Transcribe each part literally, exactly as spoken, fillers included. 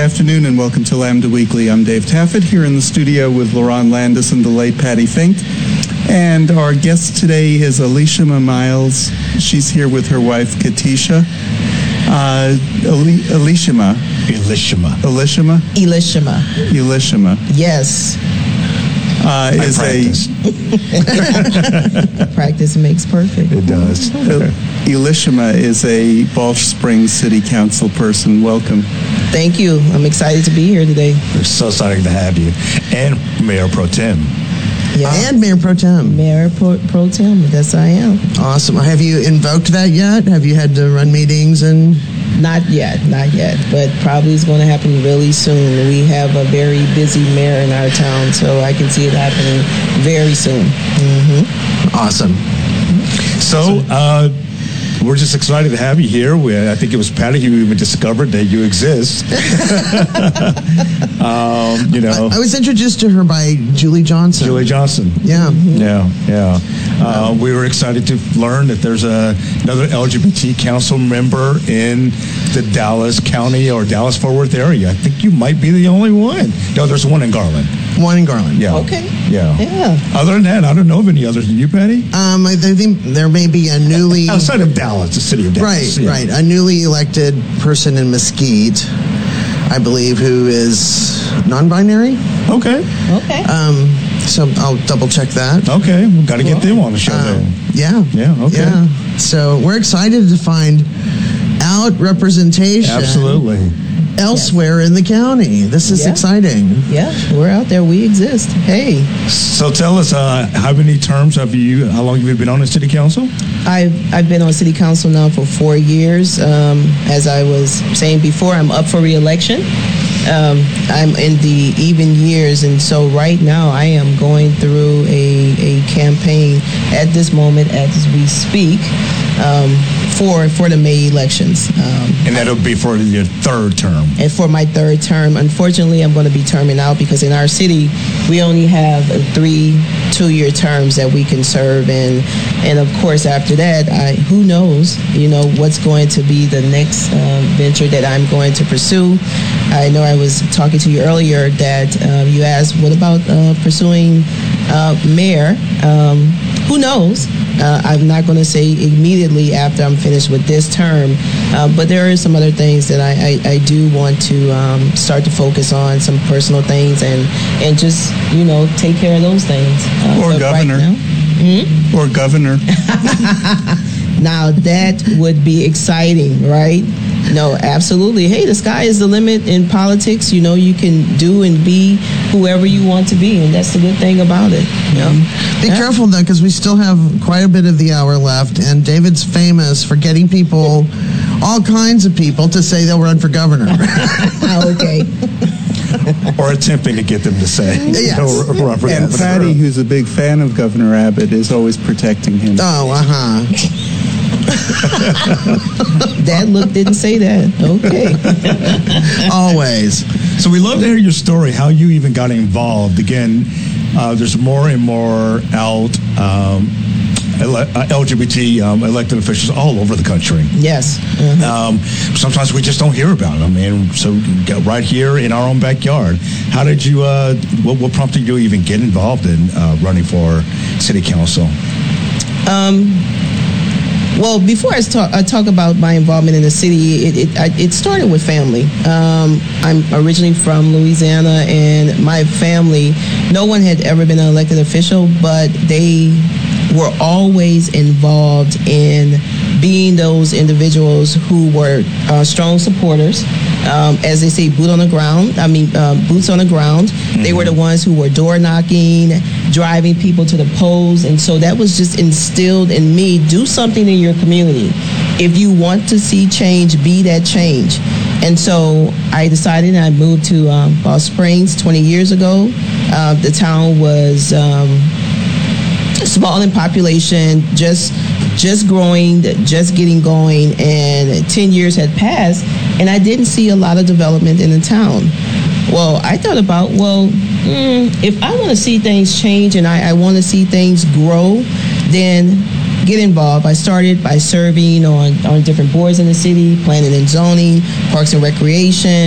afternoon and welcome to Lambda Weekly. I'm Dave Taffet here in the studio with Lauren Landis and the late Patty Fink. And our guest today is Elishama Miles. She's here with her wife, Katisha. Uh, Eli- Elishama. Elishama. Elishama? Elishama. Elishama. Yes. Uh, is a practice makes perfect. It does. Elishama is a Balch Springs City Council person. Welcome. Thank you. I'm excited to be here today. We're so excited to have you. And Mayor Pro Tem. Yeah. And Mayor Pro Tem. Mayor Pro, Pro Tem, yes I am. Awesome. Have you invoked that yet? Have you had to run meetings and... Not yet, not yet, but probably it's going to happen really soon. We have a very busy mayor in our town, so I can see it happening very soon. Mm-hmm. Awesome. So, uh, we're just excited to have you here. We, I think it was Patty who even discovered that you exist. um, you know, I, I was introduced to her by Julie Johnson. Julie Johnson. Yeah. Mm-hmm. Yeah, yeah. Uh, we were excited to learn that there's a, another L G B T council member in the Dallas County or Dallas-Fort Worth area. I think you might be the only one. No, there's one in Garland. One in Garland. Yeah. Okay. Yeah. Yeah. Other than that, I don't know of any others. Do you, Patty? Um, I think there may be a newly... Outside of Dallas, the city of Dallas. Right, yeah. right. A newly elected person in Mesquite, I believe, who is non-binary. Okay. Okay. Um, so I'll double check that. Okay. We've got to get them on the show Um, then. yeah. Yeah, okay. Yeah. So we're excited to find out representation. Absolutely. Elsewhere yes. in the county. This is yeah. exciting. Yeah, we're out there. We exist. Hey. So tell us, uh, how many terms have you, how long have you been on the city council? I've, I've been on city council now for four years. Um, as I was saying before, I'm up for re-election. Um, I'm in the even years, and so right now I am going through a, a campaign at this moment as we speak um, for for the May elections. Um, and that'll be for your third term. And for my third term, unfortunately, I'm going to be terming out because in our city we only have three two-year terms that we can serve, and and of course after that, I who knows, you know, what's going to be the next uh, venture that I'm going to pursue. I know I was talking to you earlier that uh, you asked, what about uh, pursuing uh, mayor? Um, who knows? Uh, I'm not going to say immediately after I'm finished with this term, uh, but there are some other things that I, I, I do want to um, start to focus on, some personal things, and, and just, you know, take care of those things. Uh, or governor. Right now, hmm? Or governor. Now that would be exciting, right? No, absolutely. Hey, the sky is the limit in politics. You know, you can do and be whoever you want to be, and that's the good thing about it. Yeah. Be yeah. careful, though, because we still have quite a bit of the hour left, and David's famous for getting people, all kinds of people, to say they'll run for governor. Okay. Or attempting to get them to say. Yes. Or, or, or And Patty, who's a big fan of Governor Abbott, is always protecting him. Oh, uh-huh. That look didn't say that. Okay. Always. So we love to hear your story, how you even got involved. Again, uh, there's more and more out um, ele- uh, L G B T um, elected officials all over the country. Yes. Mm-hmm. Um, sometimes we just don't hear about them, and so get right here in our own backyard. How did you? Uh, what, what prompted you to even get involved in uh, running for city council? Um. Well, before I talk, I talk about my involvement in the city, it it, I, it started with family. Um, I'm originally from Louisiana, and my family, no one had ever been an elected official, but they were always involved in being those individuals who were uh, strong supporters. Um, as they say, boot on the ground. I mean, uh, boots on the ground. Mm-hmm. They were the ones who were door knocking, driving people to the polls, and so that was just instilled in me. Do something in your community. If you want to see change, be that change. And so I decided, and I moved to um, Balch Springs twenty years ago. Uh, the town was um, small in population, just just growing, just getting going, and ten years had passed, and I didn't see a lot of development in the town. Well, I thought about, well, mm, if I want to see things change and I, I want to see things grow, then get involved. I started by serving on, on different boards in the city, planning and zoning, parks and recreation,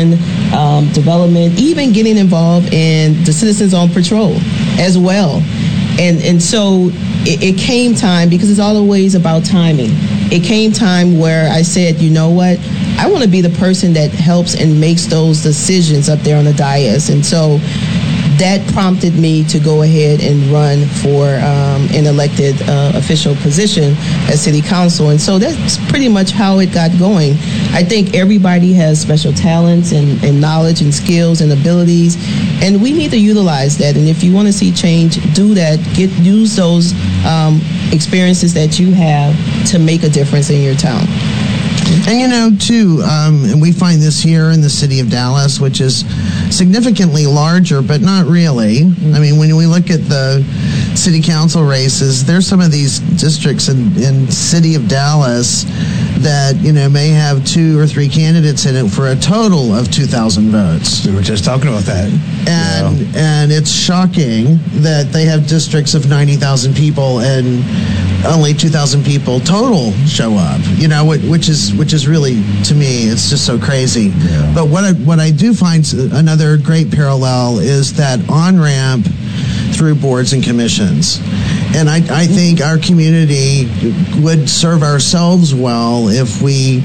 um, development, even getting involved in the Citizens on Patrol as well. And and so it, it came time, because it's always about timing. It came time where I said, you know what? I want to be the person that helps and makes those decisions up there on the dais. And so that prompted me to go ahead and run for um, an elected uh, official position as city council. And so that's pretty much how it got going. I think everybody has special talents and, and knowledge and skills and abilities, and we need to utilize that. And if you want to see change, do that. Get use those um, experiences that you have to make a difference in your town. And you know, too, um, and we find this here in the city of Dallas, which is significantly larger, but not really. I mean, when we look at the city council races, there's some of these districts in, in city of Dallas that, you know, may have two or three candidates in it for a total of two thousand votes. We were just talking about that. And yeah. and it's shocking that they have districts of ninety thousand people and only two thousand people total show up, you know, which is which is really, to me, it's just so crazy. Yeah. But what I, what I do find another great parallel is that on-ramp through boards and commissions. And I, I think our community would serve ourselves well if we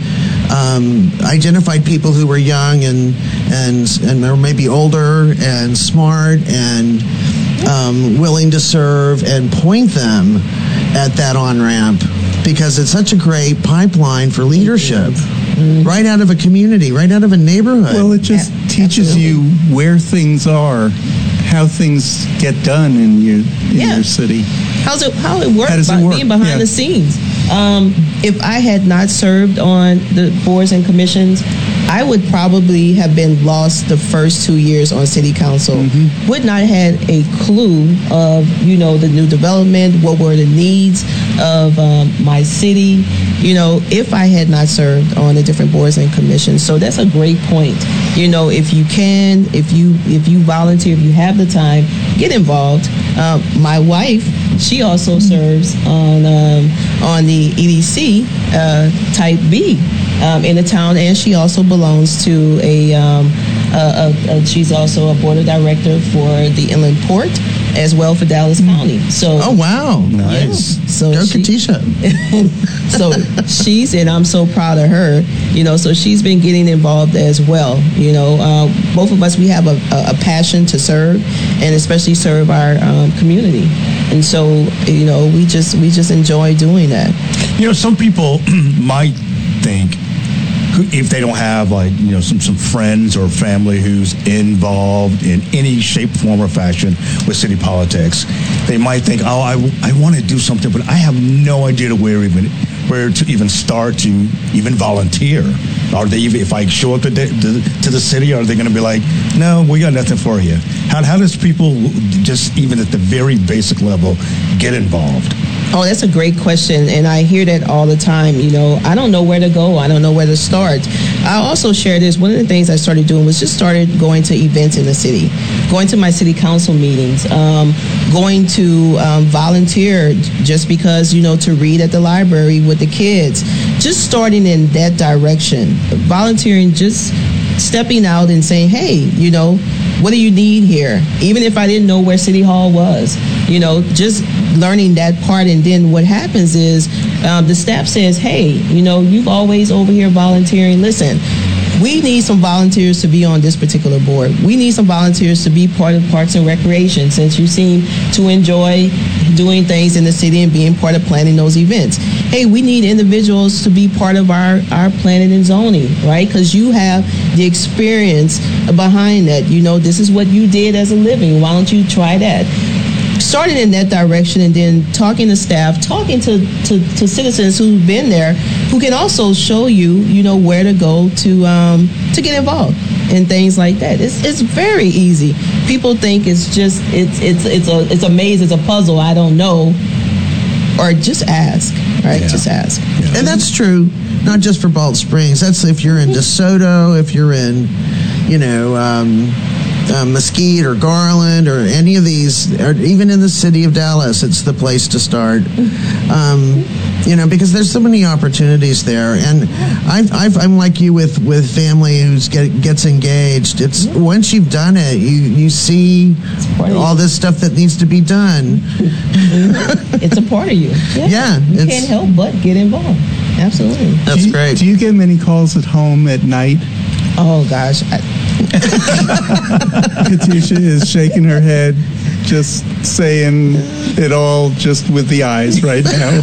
um, identified people who were young and and and or maybe older and smart and um, willing to serve, and point them at that on-ramp, because it's such a great pipeline for leadership, mm-hmm. right out of a community, right out of a neighborhood. Well, it just Yeah, teaches absolutely. you where things are, how things get done in your in Yeah. your city. How's it, how it works How does it by work? being behind Yeah. the scenes. Um, if I had not served on the boards and commissions, I would probably have been lost the first two years on city council. Mm-hmm. Would not have had a clue of, you know, the new development, what were the needs of um, my city, you know, if I had not served on the different boards and commissions. So that's a great point. You know, if you can, if you if you volunteer, if you have the time, get involved. Um, my wife, she also serves on um, on the E D C uh, Type B um, in the town, and she also belongs to a, um, a, a, a. She's also a board of director for the Inland Port, as well for Dallas County. So, oh wow, Nice. yeah. So go she- Katisha. so she's, and I'm so proud of her, you know, so she's been getting involved as well. You know, uh, both of us, we have a, a, a passion to serve, and especially serve our um, community. And so, you know, we just we just enjoy doing that. You know, some people might think, who- if they don't have, like, you know, some, some friends or family who's involved in any shape, form, or fashion with city politics, they might think, oh, I, I want to do something, but I have no idea to where even where to even start to even volunteer. Are they even, if I show up to the, to, to the city, are they going to be like, no, we got nothing for you? How, how does people just even at the very basic level get involved? Oh, that's a great question, and I hear that all the time. You know, I don't know where to go. I don't know where to start. I also share this. One of the things I started doing was just started going to events in the city, going to my city council meetings, um, going to um, volunteer just because, you know, to read at the library with the kids. Just starting in that direction, volunteering, just stepping out and saying, hey, you know, what do you need here? Even if I didn't know where City Hall was, you know, just learning that part. And then what happens is um, the staff says, hey, you know, you've always over here volunteering. Listen, we need some volunteers to be on this particular board. We need some volunteers to be part of Parks and Recreation, since you seem to enjoy doing things in the city and being part of planning those events. Hey, we need individuals to be part of our, our planning and zoning, right? Because you have the experience behind that. You know, this is what you did as a living. Why don't you try that? Starting in that direction, and then talking to staff, talking to, to, to citizens who've been there, who can also show you, you know, where to go to um, to get involved and things like that. It's it's very easy. People think it's just it's it's it's a it's a maze, it's a puzzle. I don't know, or just ask, right? Yeah. Just ask. Yeah. And that's true, not just for Balch Springs. That's if you're in DeSoto, if you're in, you know, um, uh, Mesquite or Garland or any of these, or even in the city of Dallas, it's the place to start. Um, you know, because there's so many opportunities there, and I've, I've, I'm like you with, with family who's get, gets engaged. It's once you've done it, you you see all this stuff that needs to be done. It's a part of you. Yeah, Yeah, you it's- can't help but get involved. Absolutely. That's do you, great. Do you get many calls at home at night? Oh gosh, I, Katisha is shaking her head, just saying it all just with the eyes right now.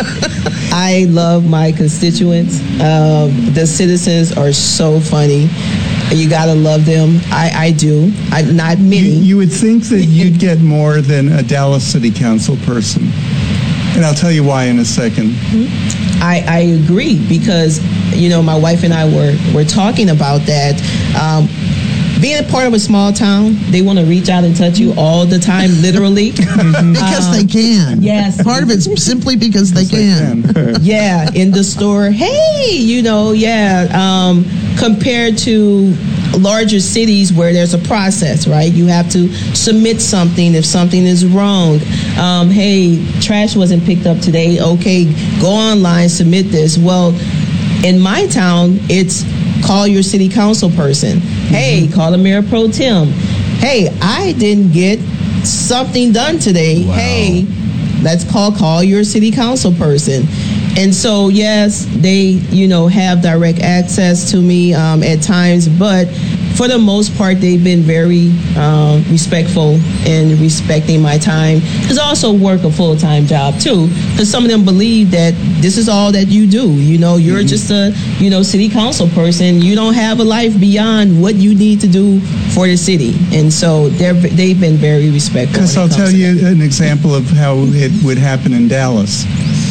I love my constituents. Um, the citizens are so funny. You gotta love them. I, I do. I not You, many. you would think that you'd get more than a Dallas City Council person. And I'll tell you why in a second. I, I agree because, you know, my wife and I were, were talking about that. Um, being a part of a small town, they want to reach out and touch you all the time, literally. Because they can. yes. Part of it's simply because they can. Yeah, in the store. Hey, you know, yeah. Um, compared to larger cities where there's a process, right? You have to submit something if something is wrong. Um, hey, trash wasn't picked up today. Okay, go online, submit this. Well, in my town, it's call your city council person. Hey, call the mayor pro tem. Hey, I didn't get something done today. Wow. Hey, let's call call your city council person. And so, yes, they, you know, have direct access to me um, at times, but for the most part, they've been very um, respectful in respecting my time. Because I also work a full-time job, too, because some of them believe that this is all that you do. You know, you're mm-hmm. just a, you know, city council person. You don't have a life beyond what you need to do for the city. And so they're, they've been very respectful. Because I'll tell you an example of how it would happen in Dallas.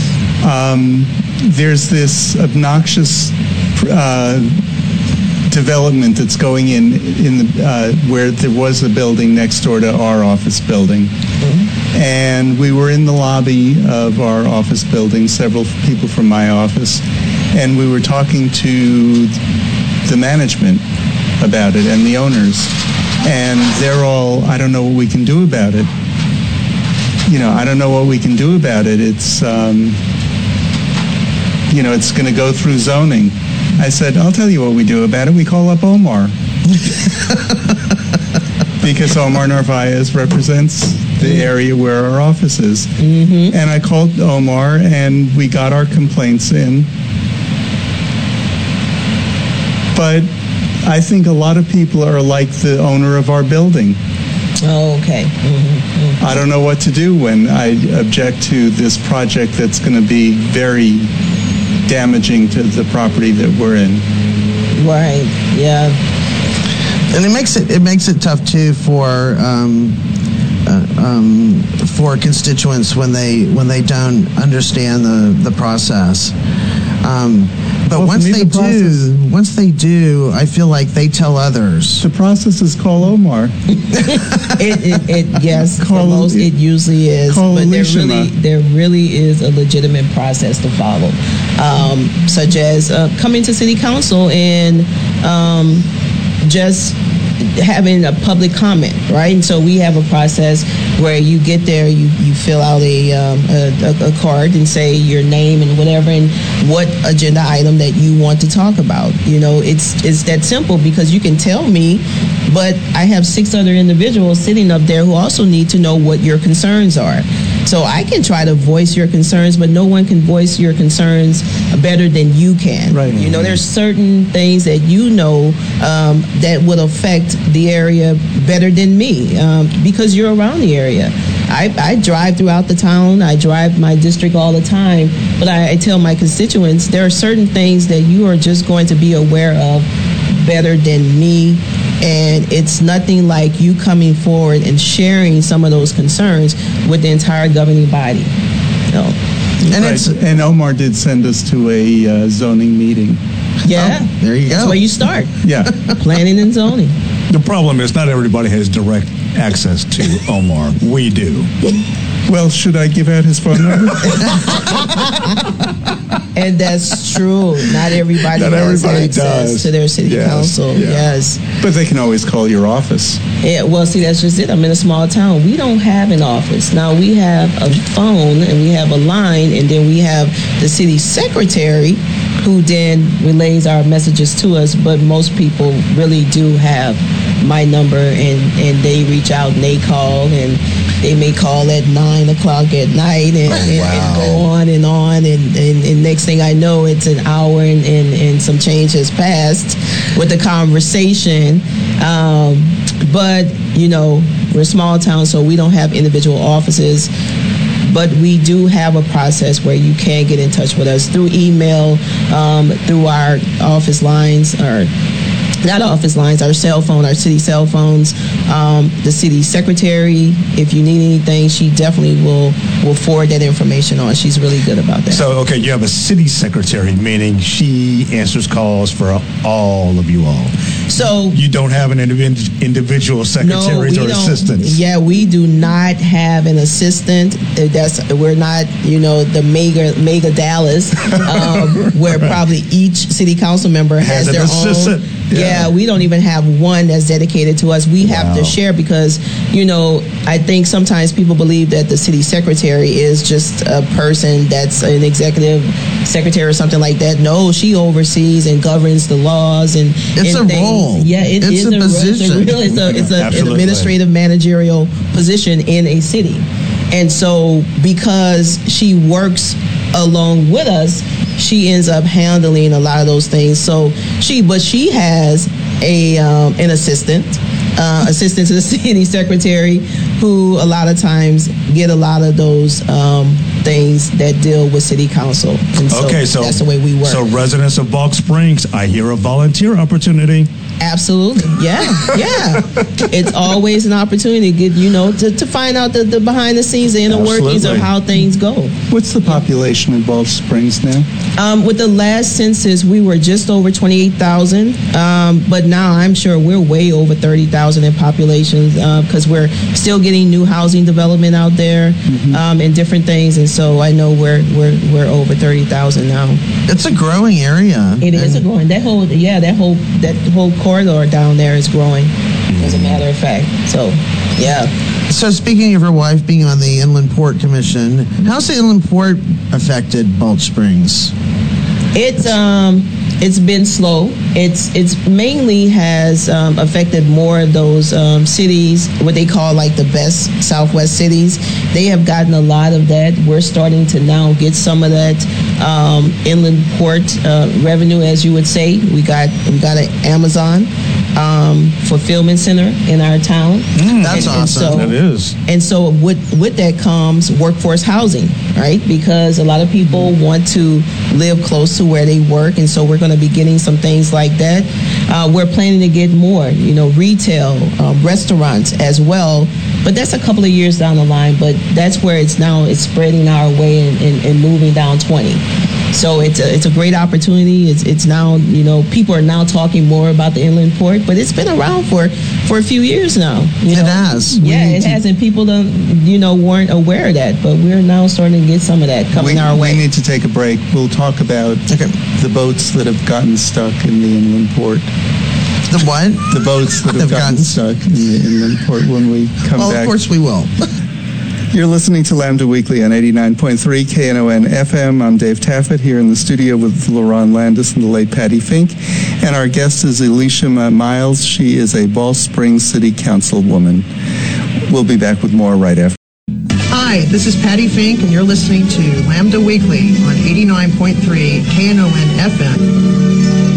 Um, there's this obnoxious uh, development that's going in in the uh, where there was a building next door to our office building, mm-hmm. and we were in the lobby of our office building, several people from my office, and we were talking to the management about it and the owners, and they're all, I don't know what we can do about it. You know, I don't know what we can do about it. It's um, you know, it's going to go through zoning. I said, I'll tell you what we do about it. We call up Omar. Because Omar Narvaez represents the area where our office is. Mm-hmm. And I called Omar, and we got our complaints in. But I think a lot of people are like the owner of our building. Oh, okay. Mm-hmm. Mm-hmm. I don't know what to do when I object to this project that's going to be very damaging to the property that we're in. Right. Yeah. And it makes it it makes it tough too for um, uh, um, for constituents when they when they don't understand the the process. Um, but Well, once for me, they the process- do, once they do, I feel like they tell others. The process is call Omar. It, it, it yes, for Call- most it usually is, call but there Elishama. really there really is a legitimate process to follow, um, such as uh, coming to city council and um, just having a public comment, right? And so we have a process where you get there, you, you fill out a, um, a, a card and say your name and whatever and what agenda item that you want to talk about. You know, it's it's that simple because you can tell me, but I have six other individuals sitting up there who also need to know what your concerns are. So I can try to voice your concerns, but no one can voice your concerns better than you can. Right. You know, there's certain things that you know um, that would affect the area better than me um, because you're around the area. I, I drive throughout the town. I drive my district all the time, but I, I tell my constituents there are certain things that you are just going to be aware of better than me. And it's nothing like you coming forward and sharing some of those concerns with the entire governing body. No. And Right. it's And Omar did send us to a uh, zoning meeting. Yeah. Oh, there you That's go. where you start. Yeah. Planning and zoning. The problem is not everybody has direct access to Omar. We do. Well, should I give out his phone number? And that's true. Not everybody Not has everybody access does. to their city Yes, council. yeah. Yes. But they can always call your office. Yeah, well, see, that's just it. I'm in a small town. We don't have an office. Now, we have a phone and we have a line, and then we have the city secretary who then relays our messages to us, but most people really do have my number, and, and they reach out and they call, and they may call at nine o'clock at night and, oh, and, wow. and go on and on, and, and, and next thing I know, it's an hour and, and, and some change has passed with the conversation. Um, but, you know, we're a small town, so we don't have individual offices. But we do have a process where you can get in touch with us through email, um, through our office lines, or not office lines, our cell phone, our city cell phones. Um, the city secretary, if you need anything, she definitely will will forward that information on. She's really good about that. So, okay, you have a city secretary, meaning she answers calls for all of you all. So you don't have an individ- individual secretaries no, or don't. assistants. Yeah, we do not have an assistant. That's we're not, you know, the mega mega Dallas, um, where probably each city council member has, Has an their assistant. own. Yeah. Yeah, we don't even have one that's dedicated to us. We have Wow. to share because, you know, I think sometimes people believe that the city secretary is just a person that's an executive secretary or something like that. No, she oversees and governs the laws and It's and a things. role. Yeah, it It's is a a, position. It's a, real, it's a, it's a an Absolutely. administrative managerial position in a city. And so because she works along with us, she ends up handling a lot of those things. So she, but she has a um, an assistant, uh, assistant to the city secretary, who a lot of times get a lot of those um, things that deal with city council. And so Okay, so that's the way we work. So residents of Balk Springs, I hear a volunteer opportunity. Absolutely. Yeah. Yeah. It's always an opportunity to get, you know, to, to find out the, the behind the scenes, the inner workings of Absolutely. how things go. What's the population in Balch Springs now? Um, with the last census, we were just over twenty-eight thousand. Um, but now I'm sure we're way over thirty thousand in population because uh, we're still getting new housing development out there mm-hmm. um, and different things. And so I know we're we're we're over thirty thousand now. It's a growing area. It is a growing. That whole yeah, that whole that whole corridor down there is growing. As a matter of fact, so yeah. So speaking of your wife being on the Inland Port Commission, how's the Inland Port affected Balch Springs? It's um it's been slow. It's it's mainly has um, affected more of those um, cities, what they call like the best Southwest cities. They have gotten a lot of that. We're starting to now get some of that um, inland port uh, revenue, as you would say. We got we got an Amazon um, fulfillment center in our town. Mm, that's and, and awesome. so, That is. And so with with that comes workforce housing, right? Because a lot of people want to live close to where they work, and so we're going to be getting some things like that. Uh, we're planning to get more, you know, retail, um, restaurants as well. But that's a couple of years down the line. But that's where it's now it's spreading our way and, and, and moving down twenty. So it's a, it's a great opportunity. It's it's now, you know, people are now talking more about the inland port, but it's been around for, for a few years now. You It know? has. We Yeah, need it to- has, and people don't, you know, weren't aware of that, but we're now starting to get some of that coming we, our way. we need to take a break. We'll talk about Okay. the boats that have gotten stuck in the inland port. The what? The boats that have Have gotten, gotten- stuck in the inland port when we come Well, back. of course we will. You're listening to Lambda Weekly on eighty-nine point three K N O N F M. I'm Dave Taffet here in the studio with LaRon Landis and the late Patty Fink. And our guest is Alicia Miles. She is a Balch Springs City Councilwoman. We'll be back with more right after. Hi, this is Patty Fink, and you're listening to Lambda Weekly on eighty-nine point three K N O N F M.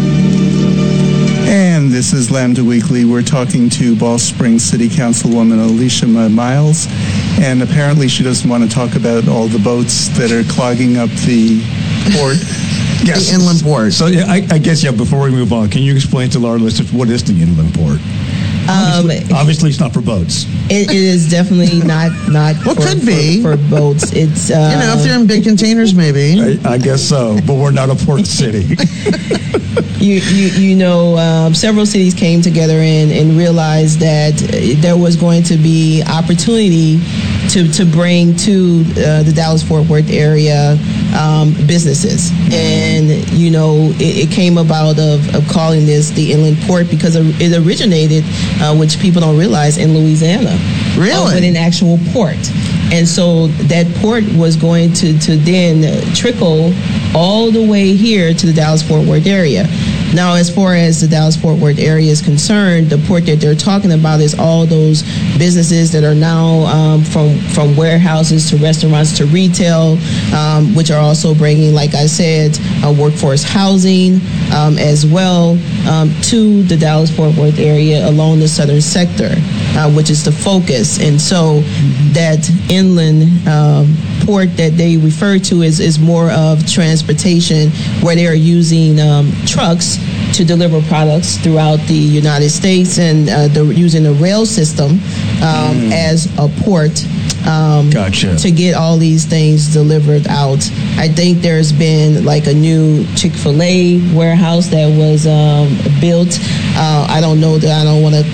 And this is Lambda Weekly. We're talking to Balch Springs City Councilwoman Alicia Miles. And apparently she doesn't want to talk about all the boats that are clogging up the port. Yes. The inland port. So yeah, I, I guess, yeah, before we move on, can you explain to our listeners what is the inland port? Um, Obviously, it's not for boats. It, it is definitely not not Well, for, could for- be. for boats. It's uh, You know, if they're in big containers, maybe. I, I guess so, but we're not a port city. you, you you know um, several cities came together and, and realized that uh, there was going to be opportunity to, to bring to uh, the Dallas-Fort Worth area um, businesses. And, you know, it, it came about of, of calling this the Inland Port because it originated, uh, which people don't realize, in Louisiana. Really? Uh, with an actual port. And so that port was going to, to then trickle all the way here to the Dallas-Fort Worth area. Now, as far as the Dallas-Fort Worth area is concerned, the port that they're talking about is all those businesses that are now um, from, from warehouses to restaurants to retail, um, which are also bringing, like I said, uh, workforce housing um, as well um, to the Dallas-Fort Worth area along the southern sector, uh, which is the focus. And so that inland um, port that they refer to is, is more of transportation where they are using um, trucks to deliver products throughout the United States and uh, the, using the rail system um, mm. as a port um, gotcha. to get all these things delivered out. I think there's been like a new Chick-fil-A warehouse that was um, built. Uh, I don't know that I don't want to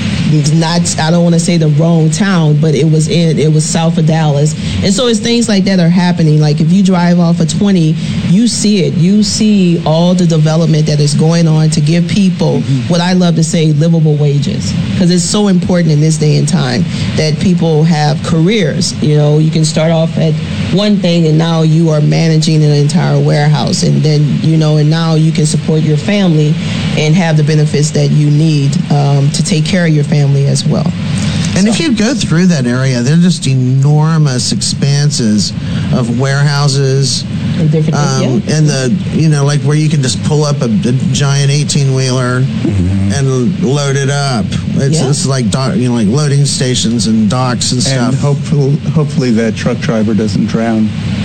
Not, I don't want to say the wrong town, but it was in, it was south of Dallas. And so it's things like that are happening. Like if you drive off of twenty, you see it. You see all the development that is going on to give people mm-hmm. what I love to say, livable wages. Because it's so important in this day and time that people have careers. You know, you can start off at one thing and now you are managing an entire warehouse. And then, you know, and now you can support your family and have the benefits that you need um, to take care of your family as well. And so, if you go through that area, they're just enormous expanses of warehouses. And different um, yeah. and the, you know, like where you can just pull up a, a giant eighteen-wheeler mm-hmm. and load it up. It's, yeah. it's like, dock, you know, like loading stations and docks and stuff. And hopefully, hopefully that truck driver doesn't drown.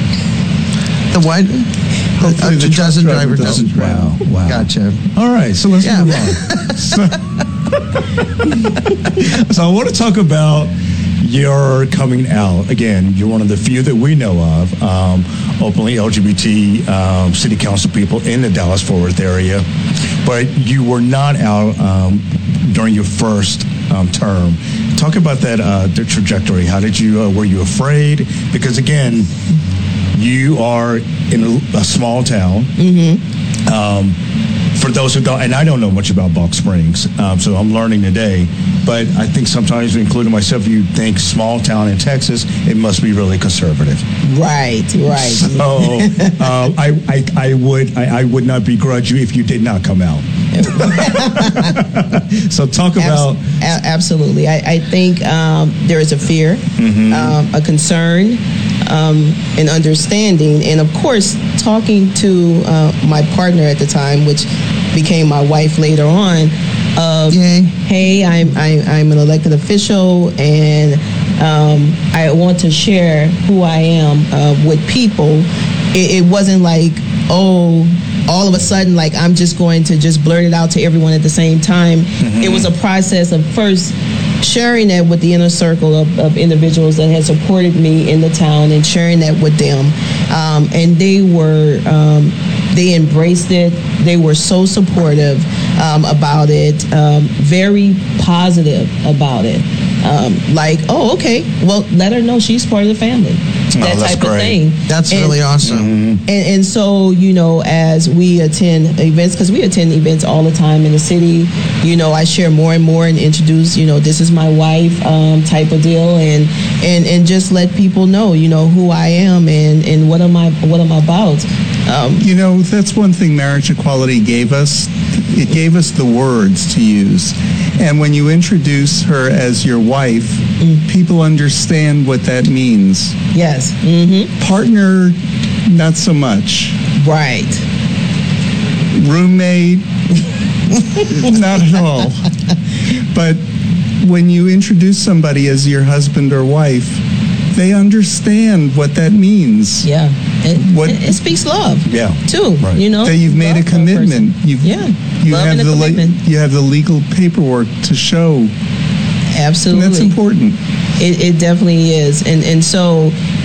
The what? Hopefully the, the truck doesn't driver, driver doesn't drown. Wow, wow. Gotcha. All right, so let's yeah. move on. so, so I want to talk about your coming out. Again, you're one of the few that we know of, um, openly L G B T um, city council people in the Dallas-Fort Worth area, but you were not out um, during your first um, term. Talk about that uh, the trajectory. How did you, uh, were you afraid? Because again, you are in a, a small town. Mm-hmm. Um, for those who don't, and I don't know much about Balch Springs, um, so I'm learning today, but I think sometimes, including myself, you think small town in Texas, it must be really conservative. Right, right. So um, I, I, I would I, I would not begrudge you if you did not come out. So talk about... Abs- absolutely. I, I think um, there is a fear, mm-hmm. um, a concern, um, an understanding, and of course, talking to uh, my partner at the time, which became my wife later on, of, Yay. hey, I'm, I, I'm an elected official, and um, I want to share who I am uh, with people. It, it wasn't like, oh, all of a sudden, like, I'm just going to just blurt it out to everyone at the same time. Mm-hmm. It was a process of first sharing that with the inner circle of, of individuals that had supported me in the town and sharing that with them. Um, and they were, um, they embraced it. They were so supportive um, about it, um, very positive about it. Um, like, oh, okay, well, let her know she's part of the family. That oh, type great. of thing. That's and, really awesome. Mm-hmm. And, and so, you know, as we attend events, because we attend events all the time in the city, you know, I share more and more and introduce, you know, this is my wife um, type of deal, and, and and just let people know, you know, who I am and, and what am I what I'm about. Um, you know, that's one thing marriage equality gave us. It gave us the words to use. And when you introduce her as your wife, mm. people understand what that means. Yes. Mm-hmm. Partner, not so much. Right. Roommate, not at all. But when you introduce somebody as your husband or wife, they understand what that means. Yeah. It, what, it, it speaks love. Yeah. Too. Right. You know. That you've made a commitment. You've, yeah. You love have and the a commitment. Le- you have the legal paperwork to show. Absolutely. And that's important. It, it definitely is. And and so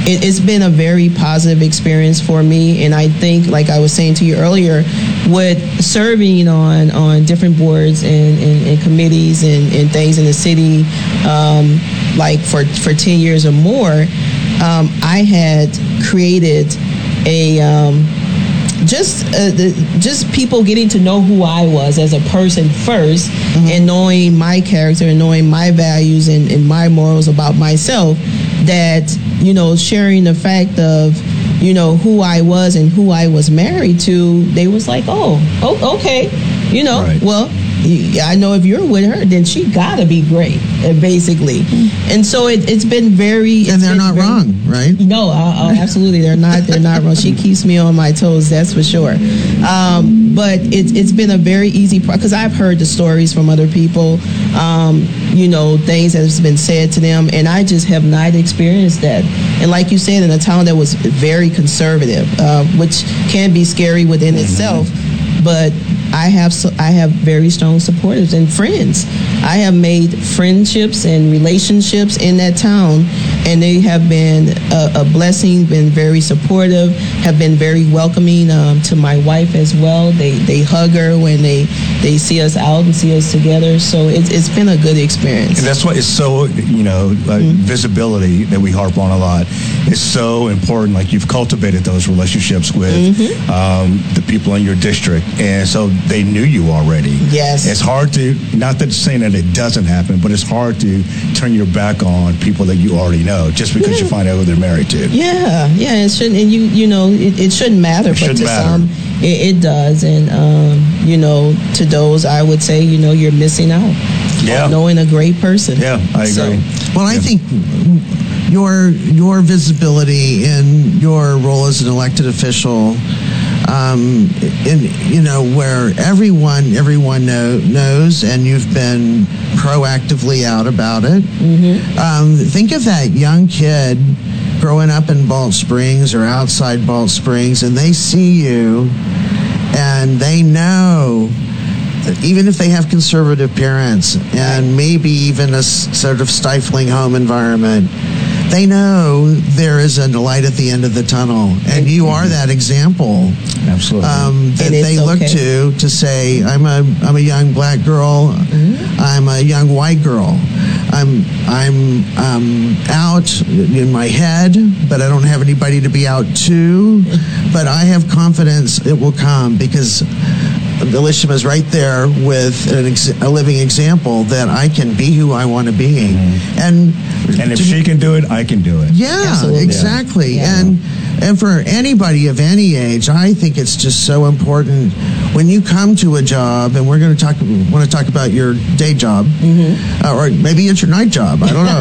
it, it's been a very positive experience for me. And I think, like I was saying to you earlier, with serving on, on different boards and, and, and committees and, and things in the city, um, like for, for ten years or more, um, I had created a... Um, just uh, the, just people getting to know who I was as a person first, mm-hmm. and knowing my character and knowing my values and, and my morals about myself, that, you know, sharing the fact of, you know, who I was and who I was married to, they was like, oh, oh okay, you know, right. well, I know if you're with her, then she gotta be great, basically. And so it, it's been very, and they're been not very, wrong, right? No, uh, uh, absolutely, they're not. They're not wrong. She keeps me on my toes, that's for sure. Um, but it's it's been a very easy process, because I've heard the stories from other people, um, you know, things that has been said to them, and I just have not experienced that. And like you said, in a town that was very conservative, uh, which can be scary within mm-hmm. itself, but I have so, I have very strong supporters and friends. I have made friendships and relationships in that town, and they have been a, a blessing, been very supportive, have been very welcoming um, to my wife as well. They they hug her when they, they see us out and see us together. So it's it's been a good experience. And that's why it's so, you know, like mm-hmm. visibility that we harp on a lot is so important. Like, you've cultivated those relationships with mm-hmm. um, the people in your district, and so they knew you already. Yes. It's hard to, not that saying that it doesn't happen, but it's hard to turn your back on people that you already know just because yeah. you find out who they're married to. Yeah, yeah, it shouldn't, and you, you know, it, it shouldn't matter, it but shouldn't to matter. some, it, it does, and um, you know, to those, I would say, you know, you're missing out. Yeah. On knowing a great person. Yeah, I agree. So, well, I yeah. think your your visibility in your role as an elected official, um, in you know, where everyone everyone know, knows, and you've been proactively out about it. Mm-hmm. Um, think of that young kid growing up in Balch Springs or outside Balch Springs, and they see you, and they know, even if they have conservative parents and maybe even a s- sort of stifling home environment, they know there is a light at the end of the tunnel, and you are that example. Absolutely. Um, that they look okay. to to say, I'm a I'm a young black girl, mm-hmm. I'm a young white girl, I'm I'm um, out in my head, but I don't have anybody to be out to, but I have confidence it will come, because Elishama is right there with an ex- a living example that I can be who I want to be. Mm-hmm. And and if to, she can do it, I can do it. Yeah, Absolutely. exactly. Yeah. And and for anybody of any age, I think it's just so important when you come to a job, and we're going to talk want to talk about your day job, mm-hmm. uh, or maybe it's your night job. I don't know.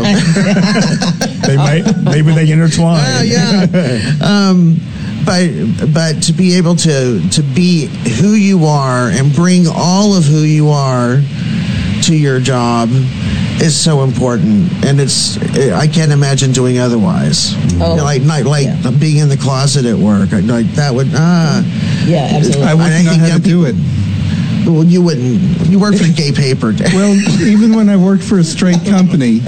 they might maybe they intertwine. Uh, yeah. um, But but to be able to to be who you are and bring all of who you are to your job is so important, and it's I can't imagine doing otherwise. Oh, You know, like like, like yeah. being in the closet at work, like that would ah. Yeah, absolutely. I wouldn't I know think how young to do people- it. Well, you wouldn't. You work for a gay paper. Well, even when I worked for a straight company,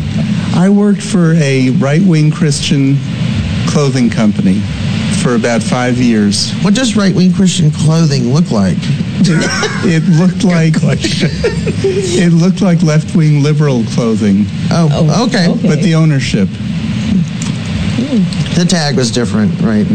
I worked for a right-wing Christian clothing company for about five years. What does right-wing Christian clothing look like? It looked like it looked like left-wing liberal clothing, Oh, Oh, okay. okay. but the ownership. The tag was different, right?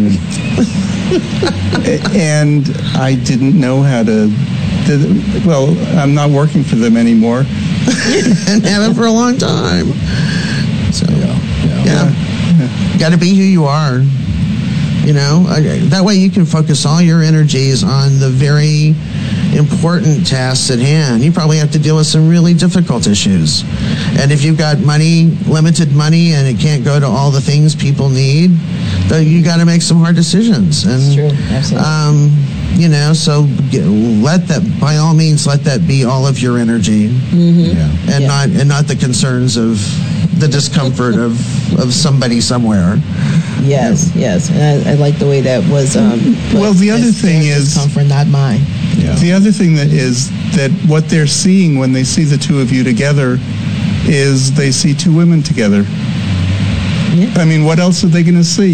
And I didn't know how to. to- Well, I'm not working for them anymore. And have it for a long time. So, Yeah. yeah. Got to be who you are. You know, I- that way you can focus all your energies on the very important tasks at hand. You probably have to deal with some really difficult issues. And if you've got money, limited money, and it can't go to all the things people need, then you got to make some hard decisions. And, It's true, absolutely. Um, you know, so get, let that, by all means, let that be all of your energy, Mm-hmm. Yeah. and Yeah. not and not the concerns of the discomfort of, of somebody somewhere. Yes, yes. And I, I like the way that was. Um, Well, the other it's thing their is- discomfort, not mine. Yeah. The other thing that is that what they're seeing when they see the two of you together is they see two women together. Yeah. I mean, what else are they going to see?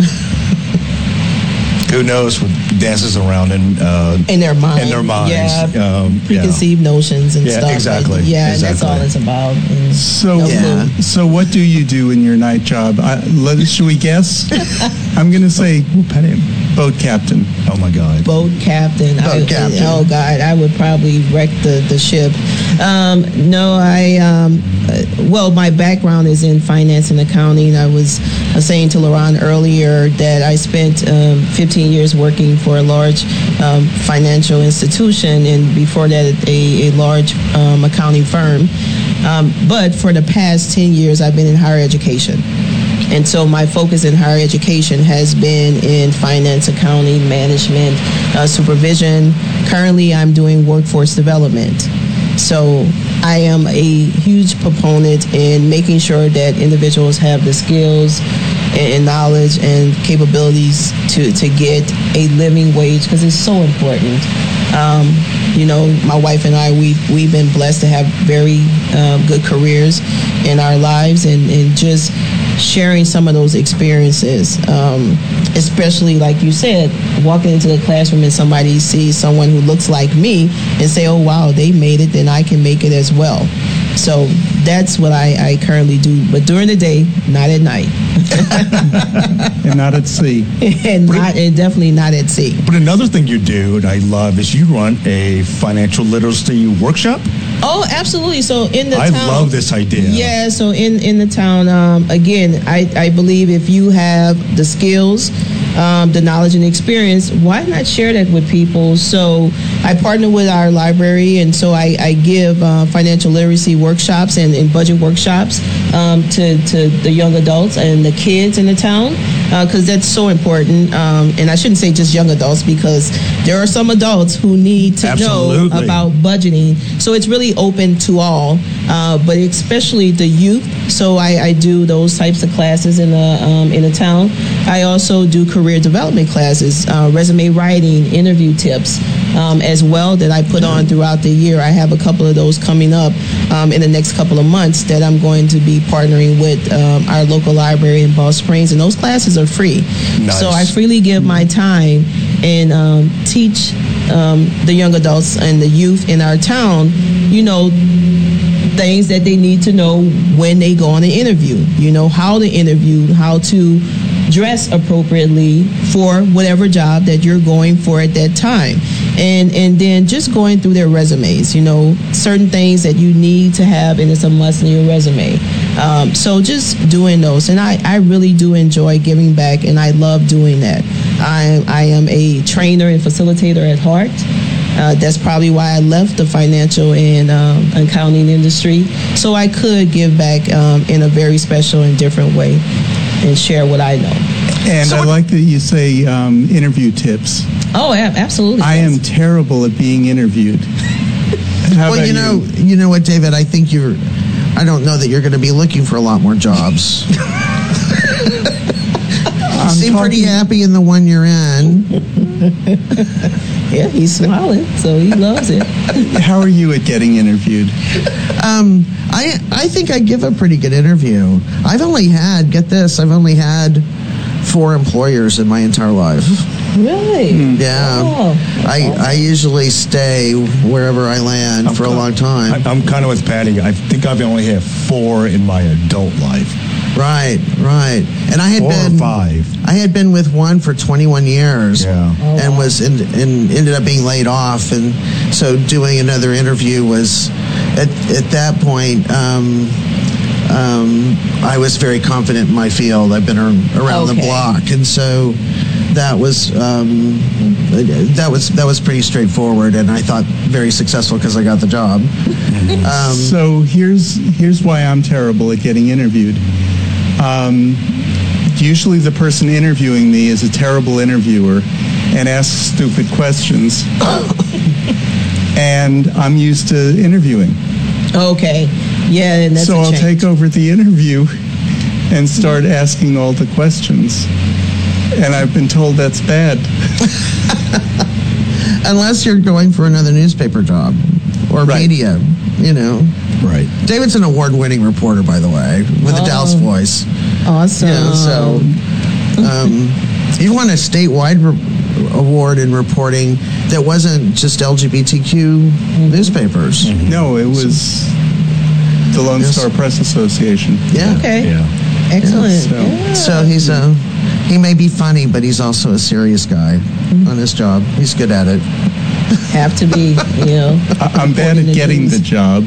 Who knows what dances around in uh, In their mind. in their minds. Yeah. Um, Preconceived notions and Yeah, stuff. exactly, And, yeah, and that's exactly. all it's about. And So, no Yeah. clue. so what do you do in your night job? I, let, should we guess? I'm going to say Ooh, pet him. boat captain. Oh my God. Boat captain. Boat I, captain. Oh God, I would probably wreck the the ship. Um, no, I. Um, uh, well, my background is in finance and accounting. I was uh, saying to Lauren earlier that I spent um, fifteen years working for a large um, financial institution, and before that, a, a large um, accounting firm. Um, but for the past ten years, I've been in higher education. And so my focus in higher education has been in finance, accounting, management, uh, supervision. Currently, I'm doing workforce development. So I am a huge proponent in making sure that individuals have the skills and, and knowledge and capabilities to, to get a living wage, because it's so important. Um, you know, my wife and I, we, we've been blessed to have very um, good careers in our lives, and, and just sharing some of those experiences, um, especially like you said, walking into the classroom and somebody sees someone who looks like me and say, oh, wow, they made it, then I can make it as well. So that's what I, I currently do. But during the day, not at night. And not at sea. and not and definitely not at sea. But another thing you do, and I love, is you run a financial literacy workshop. Oh, absolutely. So in the I town, love this idea. Yeah, so in, in the town, um, again, I, I believe if you have the skills, um, the knowledge and experience, why not share that with people? So I partner with our library, and so I, I give uh, financial literacy workshops and, and budget workshops um, to, to the young adults and the kids in the town, because uh, that's so important. Um, and I shouldn't say just young adults, because there are some adults who need to Absolutely. know about budgeting. So it's really open to all, uh, but especially the youth. So I, I do those types of classes in the um, in the town. I also do career development classes, uh, resume writing, interview tips, um, as well, that I put on throughout the year. I have a couple of those coming up um, in the next couple of months that I'm going to be partnering with um, our local library in Ball Springs, and those classes are free. Nice. So I freely give my time and um, teach um, the young adults and the youth in our town, you know, things that they need to know when they go on an interview. You know, how to interview, how to dress appropriately for whatever job that you're going for at that time. And and then just going through their resumes, you know, certain things that you need to have, and it's a must in your resume. Um, so just doing those. And I, I really do enjoy giving back, and I love doing that. I, I am a trainer and facilitator at heart. Uh, that's probably why I left the financial and um, accounting industry, so I could give back um, in a very special and different way and share what I know. And I like that you say um, interview tips. Oh, a- absolutely. I yes. am terrible at being interviewed. How Well, about you know, you know what, David? I think you're. I don't know that you're going to be looking for a lot more jobs. You seem pretty talking- happy in the one you're in. Yeah, he's smiling, so he loves it. How are you at getting interviewed? Um, I I think I give a pretty good interview. I've only had, get this, I've only had four employers in my entire life. Really? Yeah. Oh, I I usually stay wherever I land for a long time. I, I'm kind of with Patty. I think I've only had four in my adult life. Right, right. And I had Four been or five. I had been with one for twenty-one years. Yeah. Oh, and wow. was in, and ended up being laid off, and so doing another interview was at at that point um, um, I was very confident in my field. I've been ar- around the Okay. block, and so that was um, that was that was pretty straightforward, and I thought very successful because I got the job. Um, So here's here's why I'm terrible at getting interviewed. Um, usually the person interviewing me is a terrible interviewer and asks stupid questions. And I'm used to interviewing. Okay. Yeah, and that's so a I'll change. take over the interview and start asking all the questions. And I've been told that's bad. unless you're going for another newspaper job or Right. media, you know. Right. David's an award-winning reporter, by the way, with the Oh. Dallas Voice. Awesome. Yeah, so um, you won a statewide re- award in reporting that wasn't just L G B T Q mm-hmm. newspapers. Mm-hmm. No, it was the Lone yes. Star Press Association. Yeah. Okay. Yeah. Excellent. Yeah, so. Yeah. so he's a he may be funny, but he's also a serious guy mm-hmm. on his job. He's good at it. Have to be, you know. I- I'm bad at getting the job.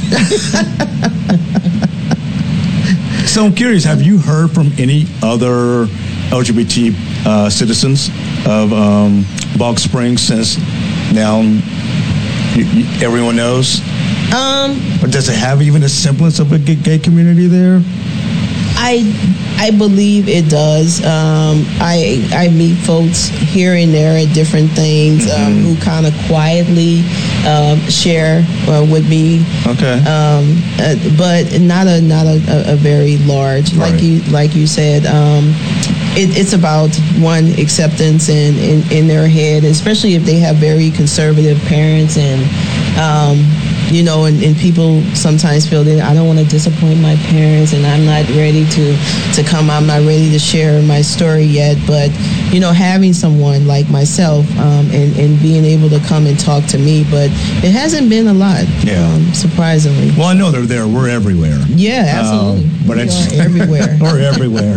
So I'm curious, have you heard from any other L G B T uh, citizens of um, Balch Springs since now you, you, everyone knows? Um, or does it have even a semblance of a gay, gay community there? I I believe it does. Um, I I meet folks here and there at different things um, mm-hmm. who kind of quietly um, share uh, with me. Okay. Um, uh, but not a not a, a very large right. like you like you said. Um, it, it's about one acceptance in, in in their head, especially if they have very conservative parents and. Um, You know, and, and people sometimes feel that I don't want to disappoint my parents and I'm not ready to, to come, I'm not ready to share my story yet. But, you know, having someone like myself um, and, and being able to come and talk to me, but it hasn't been a lot, yeah. um, surprisingly. Well, I know they're there. We're everywhere. Yeah, absolutely. Um, but we it's are everywhere. We're everywhere.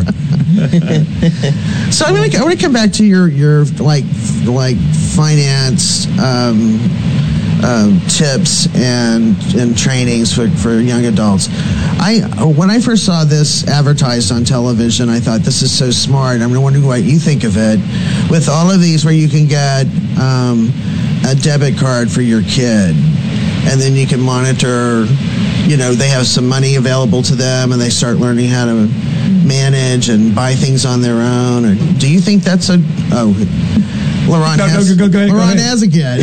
So I'm gonna I want to come back to your your like like finance. Um, Um, tips and and trainings for, for young adults. I when I first saw this advertised on television, I thought this is so smart. I'm wondering what you think of it. With all of these, where you can get um, a debit card for your kid, and then you can monitor. You know, they have some money available to them, and they start learning how to manage and buy things on their own. Or do you think that's a oh? Laurent no, has, no, go, go ahead, Laurent go ahead. has again.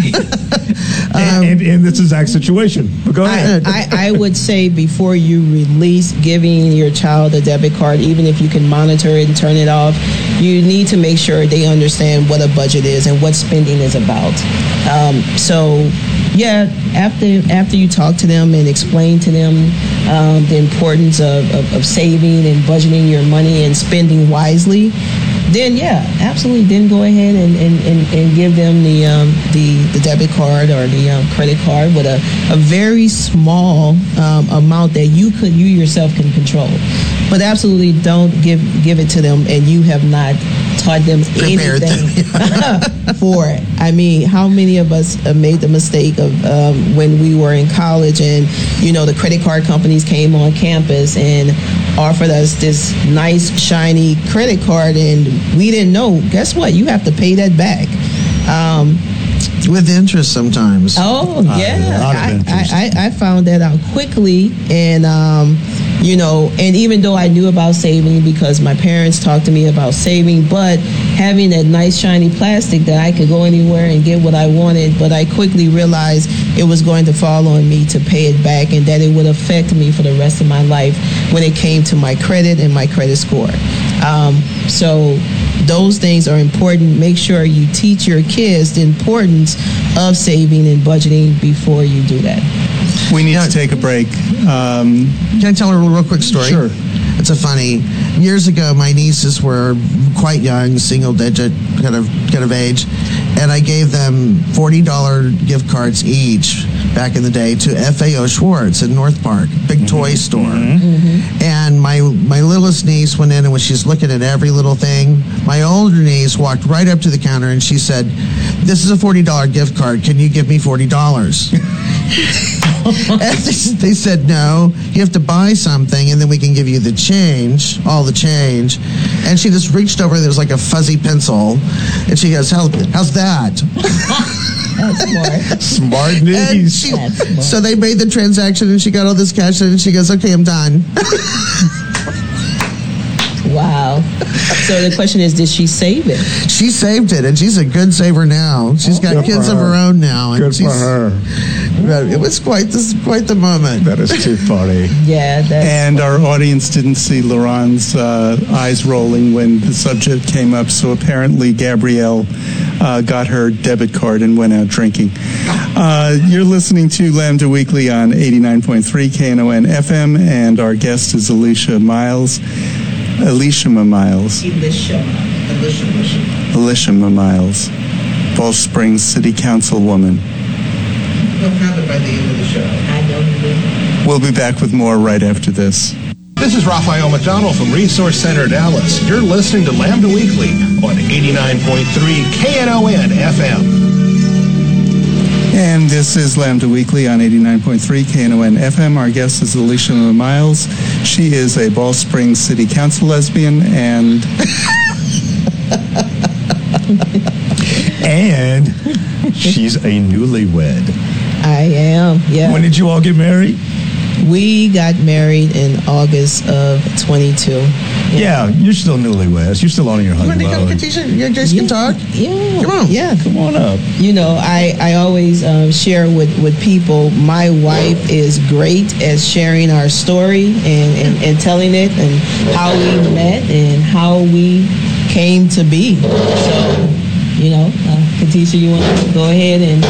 um, and, and this exact situation. But go ahead. I, I, I would say before you release giving your child a debit card, even if you can monitor it and turn it off, you need to make sure they understand what a budget is and what spending is about. Um, so, yeah, after after you talk to them and explain to them um, the importance of, of, of saving and budgeting your money and spending wisely, then yeah, absolutely. Then go ahead and, and, and, and give them the, um, the the debit card or the um, credit card with a, a very small um, amount that you could you yourself can control. But absolutely don't give give it to them and you have not taught them Prepared anything them. for it. I mean, how many of us uh, made the mistake of um, when we were in college and, you know, the credit card companies came on campus and offered us this nice, shiny credit card and we didn't know. Guess what? You have to pay that back. Um, With interest sometimes. Oh, yeah. Uh, I, I, I, I found that out quickly. And, um, you know, and even though I knew about saving because my parents talked to me about saving, but having that nice shiny plastic that I could go anywhere and get what I wanted, but I quickly realized it was going to fall on me to pay it back and that it would affect me for the rest of my life when it came to my credit and my credit score. Um, so those things are important. Make sure you teach your kids the importance of saving and budgeting before you do that. We need to take a break. Um, Can I tell a real quick story? Sure. It's a funny. Years ago, my nieces were quite young, single digit kind of kind of age, and I gave them forty dollars gift cards each back in the day to F A O Schwartz in North Park, big mm-hmm. toy store. Mm-hmm. And my my littlest niece went in, and when she's looking at every little thing, my older niece walked right up to the counter and she said, "This is a forty dollars gift card. Can you give me forty dollars?" And they, they said, "No, you have to buy something and then we can give you the change, all the change." And she just reached over, there was like a fuzzy pencil, and she goes, How, how's that? That's smart. Smart niece. She, so they made the transaction and she got all this cash and she goes, "Okay, I'm done." Wow. So the question is, did she save it? She saved it, and she's a good saver now. She's got Good kids for of her her. own now. And Good she's, for her. It was quite this quite the moment. That is too funny. Yeah. That's and our audience didn't see Laurent's uh, eyes rolling when the subject came up, so apparently Gabrielle uh, got her debit card and went out drinking. Uh, you're listening to Lambda Weekly on eighty-nine point three K N O N F M, and our guest is Alicia Miles. Elishama Miles. Elishama. Elishama Miles, Balch Springs City Councilwoman. We'll have it by the end of the show. I know you will. We'll be back with more right after this. This is Raphael McDonald from Resource Center Dallas. You're listening to Lambda Weekly on eighty-nine point three K N O N F M. And this is Lambda Weekly on eighty-nine point three K N O N F M. Our guest is Elishama Miles. She is a Balch Springs City Council lesbian and... and she's a newlywed. I am, yeah. When did you all get married? We got married in August of twenty-two. Yeah, you're still newlyweds. You're still on your You want to come, honeymoon. Katisha? You guys can talk? Yeah. Come on. Yeah. Come on up. You know, I, I always um, share with, with people, my wife is great at sharing our story and, and, and telling it and how we met and how we came to be. So, you know, uh, Katisha, you want to go ahead and...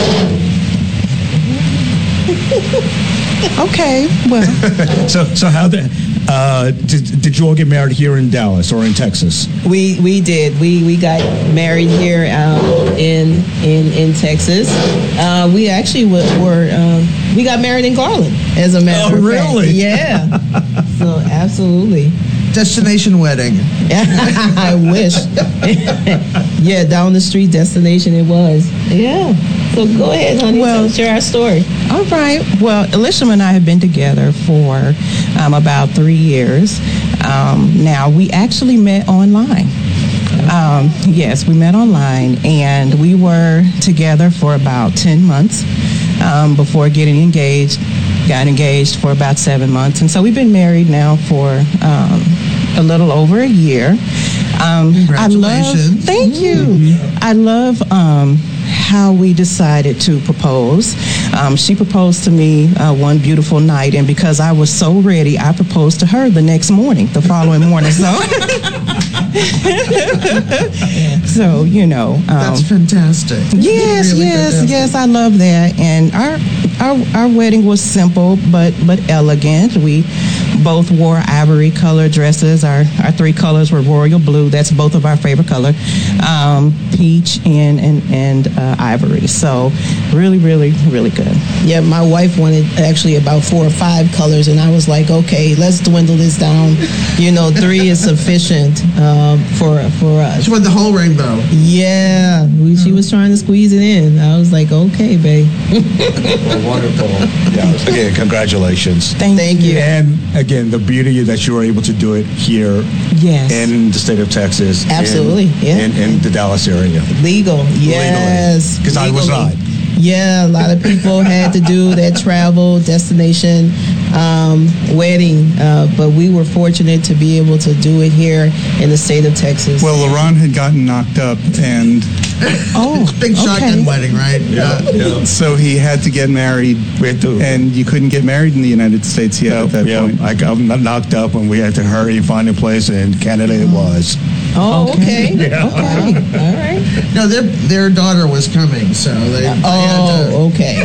Okay, well, So, so how the, uh, did, did you all get married here in Dallas or in Texas? We we did. We we got married here um, in in in Texas. Uh, we actually were, were um, we got married in Garland, as a matter Oh, of really? fact. Yeah. So absolutely. Destination wedding. I wish. Yeah, down the street, destination it was. Yeah. So go ahead, honey. Well- Well, share our story. all right. Well, Elishama and I have been together for um, about three years. Um, now, we actually met online. Um, yes, we met online, and we were together for about ten months um, before getting engaged. Got engaged for about seven months, and so we've been married now for um, a little over a year. Um, I love, Congratulations. thank you. I love um, how we decided to propose. Um, she proposed to me uh, one beautiful night, and because I was so ready, I proposed to her the next morning, the following morning. So, so you know. Um, That's fantastic. Yes, Really yes, fantastic. yes. I love that. And our our our wedding was simple but but elegant. We both wore ivory color dresses. Our our three colors were royal blue. That's both of our favorite color, um, peach and and and uh, ivory. So really, really, really good. Yeah, my wife wanted actually about four or five colors, and I was like, okay, let's dwindle this down. You know, three is sufficient um, for for us. She wanted the whole rainbow. Yeah, we, she was trying to squeeze it in. I was like, okay, babe. Wonderful. Yeah. Again, congratulations. Thank, Thank you. And again, the beauty that you were able to do it here Yes. in the state of Texas. Absolutely, in, yeah. In, in the Dallas area. Legal, yes. Because I was legally. not. Yeah, a lot of people had to do that travel destination um, wedding, uh, but we were fortunate to be able to do it here in the state of Texas. Well, Laurent had gotten knocked up, and Oh, Big shotgun okay. wedding, right? Yeah. so he had to get married, We had to. and you couldn't get married in the United States yet Yeah, at that yeah, point. I got knocked up and we had to hurry and find a place, and Canada it was. oh, okay. Yeah. Okay. All right. No, their their daughter was coming, so they, they, had, Oh, okay.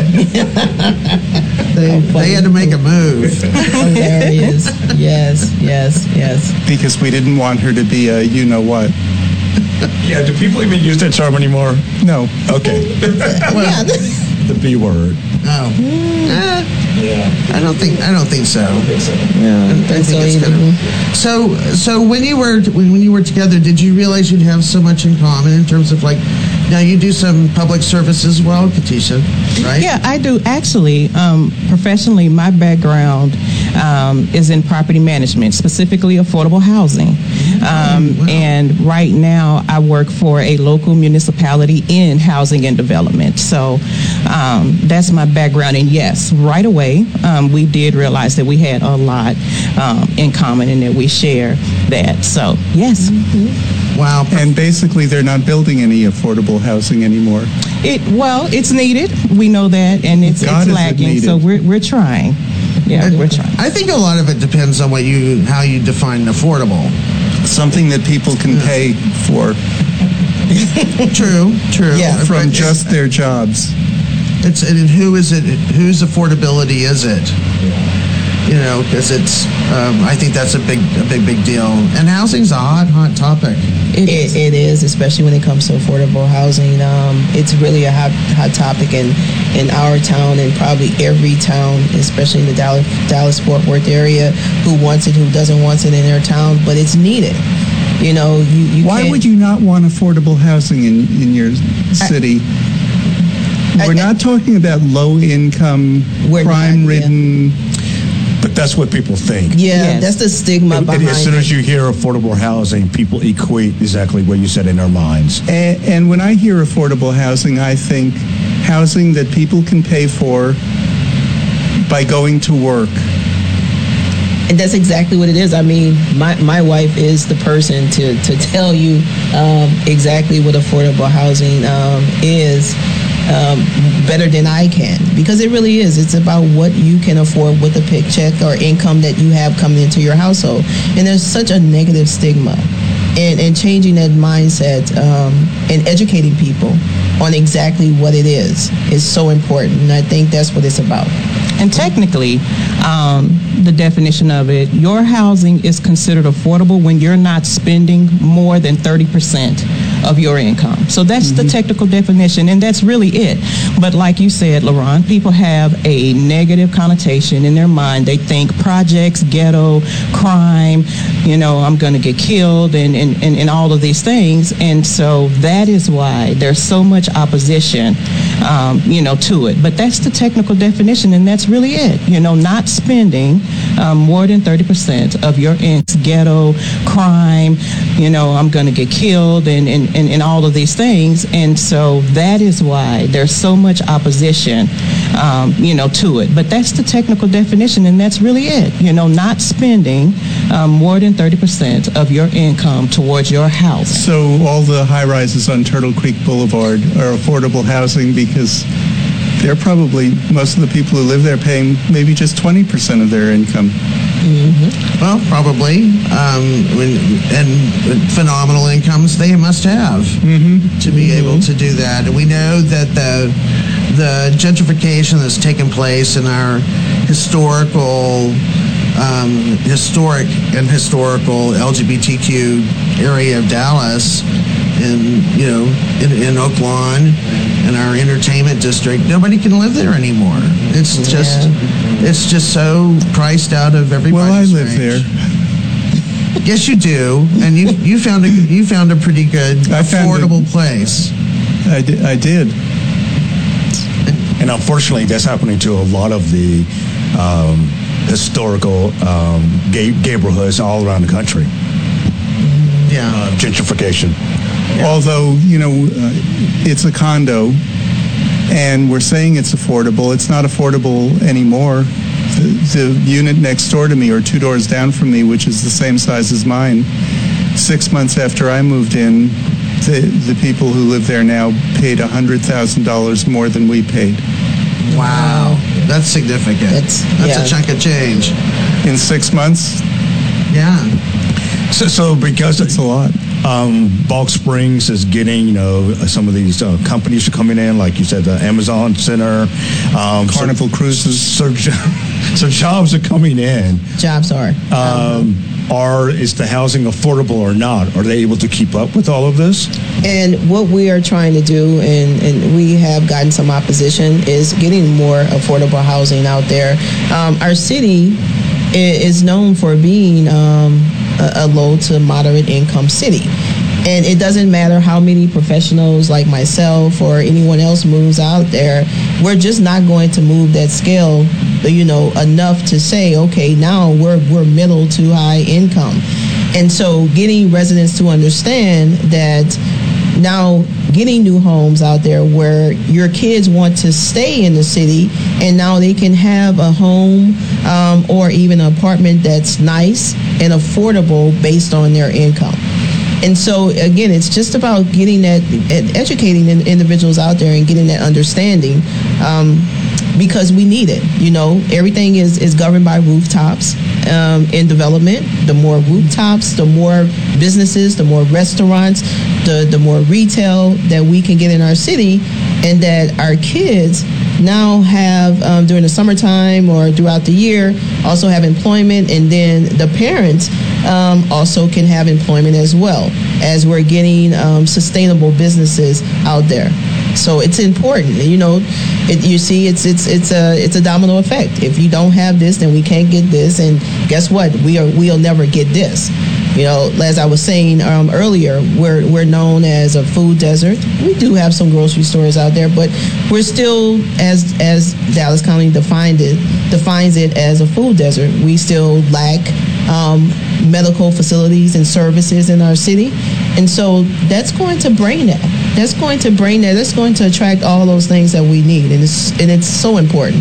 to, they, they had to make a move. Hilarious. Yes, yes, yes. Because we didn't want her to be a you-know-what. Yeah, do people even use that term anymore? No. Okay. Yeah. The B word. Oh, Eh, Yeah. I don't think I don't think so. Yeah, I think so it's either. gonna. So so when you were when, when you were together, did you realize you'd have so much in common in terms of like? Now you do some public service as well, Katisha, right? Yeah, I do. Actually, um, professionally, my background um, is in property management, specifically affordable housing. Um, wow. And right now, I work for a local municipality in housing and development. So um, that's my background. And yes, right away, um, we did realize that we had a lot um, in common and that we share that. So, yes. Wow. And basically, they're not building any affordable housing anymore. It well, it's needed. We know that, and it's, God, it's is it lacking. So needed. we're we're trying. Yeah, we're trying. I think a lot of it depends on what you how you define affordable. Something that people can pay for True, true. Yeah, But from it's- just their jobs. It's and who is it? Whose affordability is it? You know, because it's, um, I think that's a big, a big, big deal. And housing's a hot, hot topic. It is. It is, especially when it comes to affordable housing. Um, it's really a hot, hot topic in, in our town and probably every town, especially in the Dallas, Dallas Fort Worth area, who wants it, who doesn't want it in their town, but it's needed. You know, you, you Why can't, would you not want affordable housing in, in your city? I- We're I- not talking about low-income, We're not, crime-ridden... But that's what people think. Yeah, Yes. that's the stigma And- and behind as soon it. as you hear affordable housing, people equate exactly what you said in their minds. And, and when I hear affordable housing, I think housing that people can pay for by going to work. And that's exactly what it is. I mean, my, my wife is the person to, to tell you um, exactly what affordable housing um, is um, better than I can, because it really is. It's about what you can afford with a paycheck or income that you have coming into your household. And there's such a negative stigma. And, and changing that mindset um, and educating people on exactly what it is is so important. And I think that's what it's about. And technically, um, the definition of it, your housing is considered affordable when you're not spending more than thirty percent of your income. So that's mm-hmm. the technical definition, and that's really it. But like you said, Laron, people have a negative connotation in their mind. They think projects, ghetto, crime, you know, I'm going to get killed, and, and, and, and all of these things. And so that is why there's so much opposition, um, you know, to it. But that's the technical definition, and that's really it. You know, not spending um, more than thirty percent of your income, ghetto, crime, you know, I'm going to get killed, and, and, and, and all of these things. And so that is why there's so much opposition, um, you know, to it. But that's the technical definition, and that's really it. You know, not spending um, more than thirty percent of your income towards your house. So all the high-rises on Turtle Creek Boulevard are affordable housing because they're probably, most of the people who live there paying maybe just twenty percent of their income. Mm-hmm. Well, probably. Um, when, and phenomenal incomes they must have mm-hmm. to be mm-hmm. able to do that. And we know that the the gentrification that's taken place in our historical, um, historic and historical L G B T Q area of Dallas, in you know in, in Oak Lawn, in our entertainment district, nobody can live there anymore. It's yeah. just it's just so priced out of everybody's Well, I live range. there. Yes, you do, and you you found a you found a pretty good I affordable a, place. I did. I did. And unfortunately, that's happening to a lot of the um, historical um, gay neighborhoods all around the country. Yeah, uh, gentrification. Yeah. Although, you know, uh, it's a condo, and we're saying it's affordable. It's not affordable anymore. The, the unit next door to me, or two doors down from me, which is the same size as mine, six months after I moved in, the, the people who live there now paid one hundred thousand dollars more than we paid. Wow. That's significant. That's, That's yeah. a chunk of change. In six months? Yeah. So, so because it's a lot. Um, Balk Springs is getting, you know, some of these uh, companies are coming in, like you said, the Amazon Center, um, Carnival so, Cruises. So, so jobs are coming in. Jobs are. Um, are is the housing affordable or not? Are they able to keep up with all of this? And what we are trying to do, and, and we have gotten some opposition, is getting more affordable housing out there. Um, our city is known for being um, a, a low to moderate income city. And it doesn't matter how many professionals like myself or anyone else moves out there, we're just not going to move that scale, you know, enough to say, okay, now we're we're middle to high income. And so getting residents to understand that now getting new homes out there where your kids want to stay in the city, and now they can have a home um, or even an apartment that's nice and affordable based on their income. And so, again, it's just about getting that, educating individuals out there and getting that understanding, um, because we need it. You know, everything is, is governed by rooftops um, in development. The more rooftops, the more businesses, the more restaurants, the, the more retail that we can get in our city, and that our kids now have, um, during the summertime or throughout the year, also have employment, and then the parents um, also can have employment as well, as we're getting um, sustainable businesses out there. So it's important, you know. It, you see, it's it's it's a it's a domino effect. If you don't have this, then we can't get this, and guess what? We are we'll never get this. You know, as I was saying um, earlier, we're we're known as a food desert. We do have some grocery stores out there, but we're still, as as Dallas County defined it, defines it as a food desert. We still lack um, medical facilities and services in our city, and so that's going to bring that. That's going to bring that. That's going to attract all those things that we need, and it's and it's so important.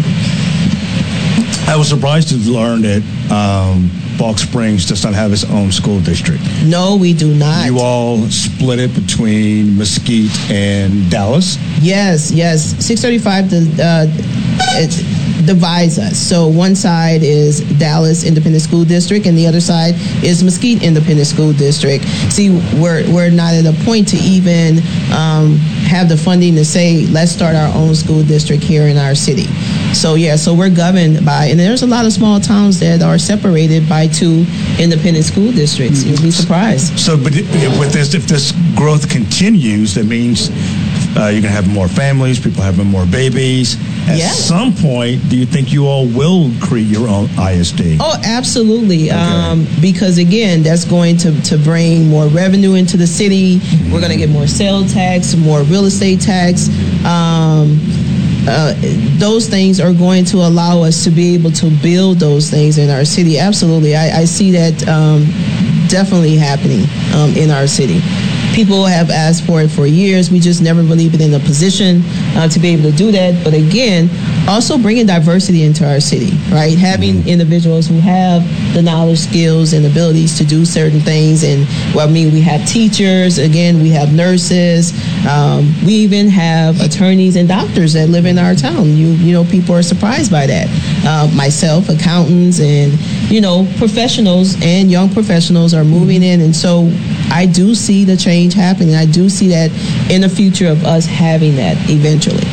I was surprised to learn that um, Balch Springs does not have its own school district. No, we do not. You all split it between Mesquite and Dallas? Yes, yes. six thirty-five uh, it divides us. So one side is Dallas Independent School District, and the other side is Mesquite Independent School District. See, we're we're not at a point to even um, have the funding to say, let's start our own school district here in our city. So yeah, so we're governed by, and there's a lot of small towns that are separated by two independent school districts. You'll be surprised. So, but with this, if this growth continues, that means uh, you're going to have more families, people having more babies. At Yeah. some point, do you think you all will create your own I S D? Oh, absolutely. Okay. Um, because again, that's going to, to bring more revenue into the city. Mm-hmm. We're going to get more sales tax, more real estate tax. Um, uh, those things are going to allow us to be able to build those things in our city. Absolutely. I, I see that um, definitely happening um, in our city. People have asked for it for years. We just never really been in a position uh, to be able to do that. But again, also bringing diversity into our city, right? Having mm-hmm. individuals who have the knowledge, skills, and abilities to do certain things. And well, I mean, we have teachers. Again, we have nurses. Um, we even have attorneys and doctors that live in our town. You you know, people are surprised by that. Uh, myself, accountants, and you know, professionals and young professionals are moving in, and so I do see the change happening. I do see that in the future of us having that eventually.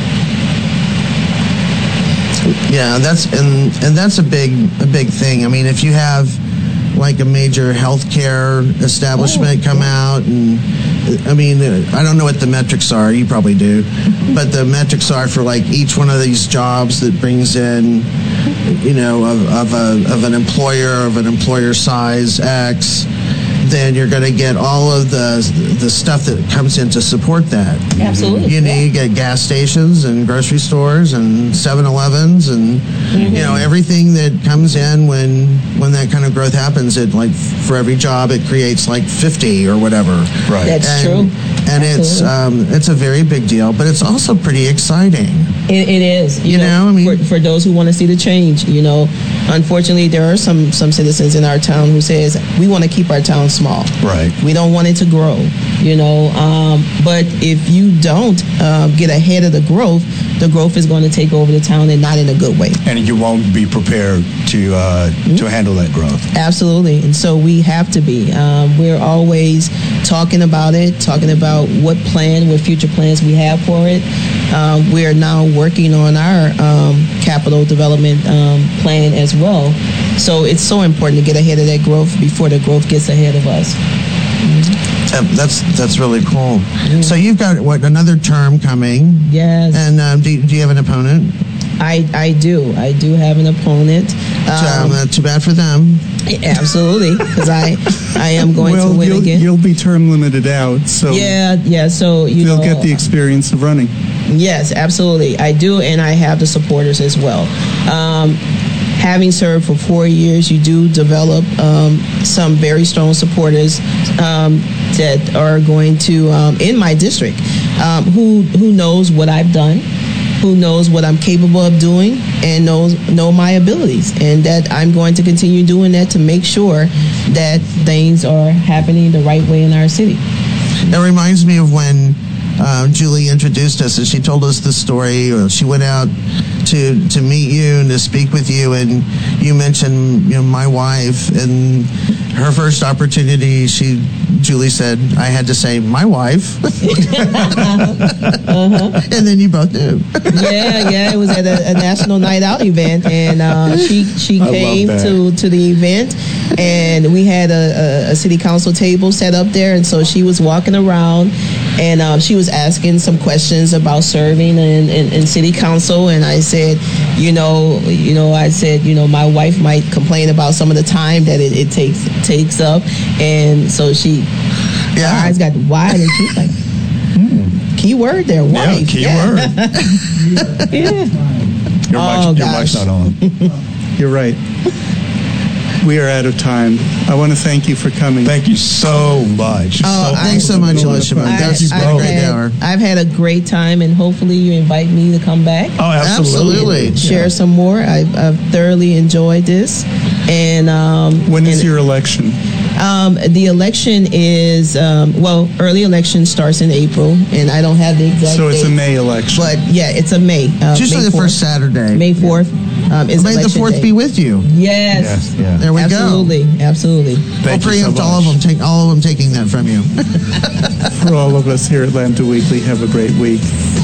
Yeah, that's and and that's a big a big thing. I mean, if you have like a major healthcare establishment oh, come yeah. out, and I mean, I don't know what the metrics are. You probably do, but the metrics are for like each one of these jobs that brings in, you know, of, of a of an employer of an employer size X. Then you're going to get all of the the stuff that comes in to support that. Absolutely. You know, yeah. you get gas stations and grocery stores and seven elevens and mm-hmm. you know, everything that comes in when when that kind of growth happens. It like for every job it creates like fifty or whatever. Right. That's and, true. And Absolutely. it's um, it's a very big deal, but it's also pretty exciting. It, it is. You, you know, know, I mean, for, for those who want to see the change, you know, unfortunately, there are some some citizens in our town who says we want to keep our town small. Right. We don't want it to grow. You know, um, but if you don't uh, get ahead of the growth, the growth is going to take over the town, and not in a good way. And you won't be prepared to uh, mm-hmm. to handle that growth. Absolutely. And so we have to be. Um, we're always talking about it, talking about what plan, what future plans we have for it. Uh, we are now working on our um, capital development um, plan as well. So it's so important to get ahead of that growth before the growth gets ahead of us. Uh, that's that's really cool. Mm. So you've got what another term coming? Yes. And um, do, do you have an opponent? I, I do. I do have an opponent. Um, Um, uh, too bad for them. absolutely, because I I am going well, to win you'll, again. you'll be term limited out, so yeah, yeah. So you you'll know, get the experience of running. Yes, absolutely. I do, and I have the supporters as well. Um, having served for four years, you do develop um, some very strong supporters um, that are going to, um, in my district, um, who who knows what I've done, who knows what I'm capable of doing, and knows know my abilities, and that I'm going to continue doing that to make sure that things are happening the right way in our city. It reminds me of when uh, Julie introduced us, and she told us the story. Or she went out to to meet you and to speak with you, and you mentioned, you know, my wife, and her first opportunity, she Julie said, I had to say my wife, uh-huh. and then you both knew. yeah, yeah. It was at a, a national night out event, and uh, she she I came love that. to to the event, and we had a, a, a city council table set up there, and so she was walking around, and um, she was asking some questions about serving in, in, in city council, and I said, you know, you know, I said, you know, my wife might complain about some of the time that it, it takes takes up, and so she, Yeah. her eyes got wide, and she's like, hmm, key word there, Yeah, wife. key yeah. word. yeah. Your, Oh, mic's, your gosh. mic's not on. You're right. We are out of time. I want to thank you for coming. Thank you so much. Oh, so Thanks so much, Alicia. I- That's a I've great had- hour. I've had a great time, and hopefully you invite me to come back. Oh, absolutely. Absolutely. Share some more. I've, I've thoroughly enjoyed this, and um, When is and, your election? um, the election is um, well, early election starts in April, and I don't have the exact. So it's a date, May election. but yeah, it's a May. Uh, It's usually May the fourth. first Saturday. May fourth um, is May the election fourth day. be with you. Yes. Yes, yeah. There we absolutely, go. absolutely. We'll Thank you so preempt all of much. them, take all of them taking that from you. For all of us here at Lambda Weekly, have a great week.